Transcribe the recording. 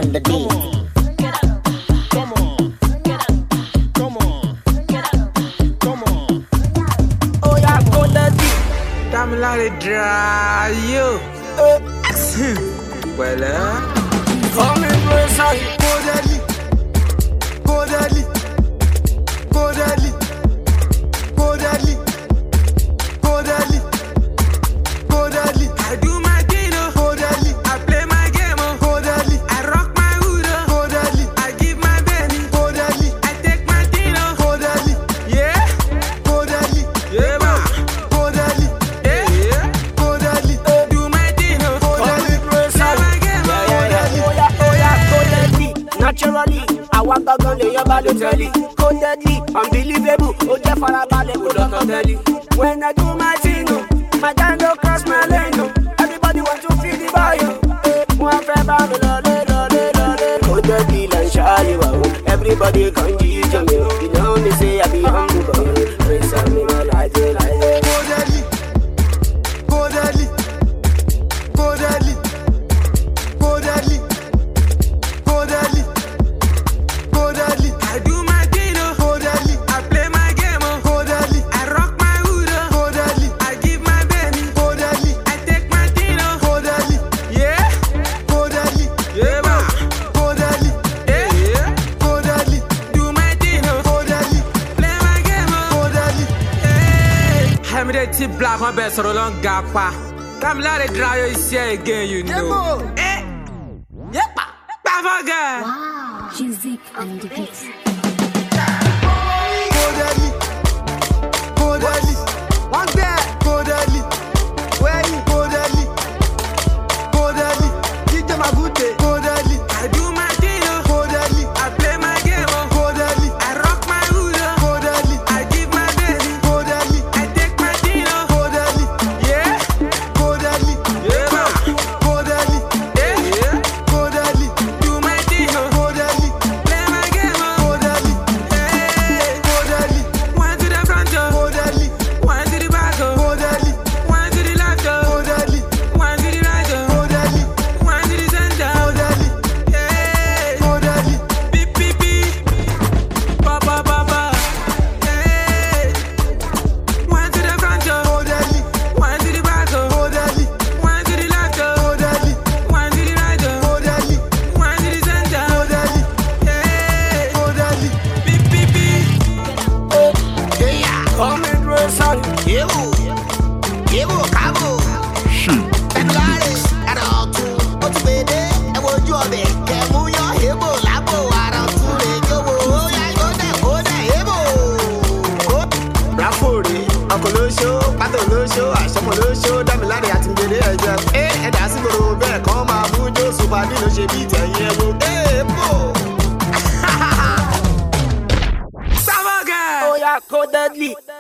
on the beat. Oh yeah, go the deep. Damn like it dry you. Well, Come in, brace on. go deadly, go deadly, go deadly, go deadly, go deadly, go deadly. I do my thing, oh, go deadly. I play my game, oh, go deadly. I rock my hood, oh, go deadly. I give my baby, go deadly. I take my thing, oh, go deadly. Yeah, go deadly. Yeah, man, go deadly. Yeah, go deadly. Do my thing, oh, go deadly. Play my game, oh, go deadly. Oh yeah, go deadly. Naturally, I want to go to your body telly. Go deadly, unbelievable. Oh, Jeff Arabale, go to telly. When I do my thing, oh, my time don't cross my lane. Oh. Everybody want to feel the vibe. One fair bam, go deadly, and shy you out. Everybody can teach me. You know me say I be humble. Praise me, my life, life. Go deadly, go deadly, go deadly, go deadly, go deadly, go deadly. I do my thing, oh, go deadly. I play my game, oh, go deadly. I rock my hood, oh, go deadly. I give my baby, go deadly. I take my thing, oh, go deadly. Yeah, go deadly. Yeah, man, go deadly. Yeah, go deadly. Do my thing, oh, go deadly. Play my game, oh, go deadly. Hey, I'm the tip black one best so long gapa. Come let it dry you say again, you know. Eh, yep, Bavaga. Music and the beats. Go deadly, go deadly. One there, go deadly. Where you go deadly, go deadly. DJ Magute, go deadly. I do my thing, oh, go deadly. I play my game, oh, go deadly. I rock my hood, oh, go deadly. I give my baby, go deadly. I take my thing, oh, go deadly. Yeah, go deadly. Yeah, man, go deadly. Yeah, go deadly. Do my thing, oh, go deadly. Play my game, oh, go deadly. Hey, go deadly. One to the front, oh, go deadly. One to the back, oh, go deadly. One to the left, oh, go deadly. One to the right, oh, go deadly. One to the center, go deadly. Hey, go deadly. Beep beep beep. Ba ba ba ba. Hey. One to the front, oh, go deadly. One to the back, oh, go deadly. One to the left, oh, go deadly. One to the right, oh, go deadly. One to the center, go deadly. Hey, go deadly. Beep beep beep. Come in, brace on. Savaga. Oh yeah, go deadly.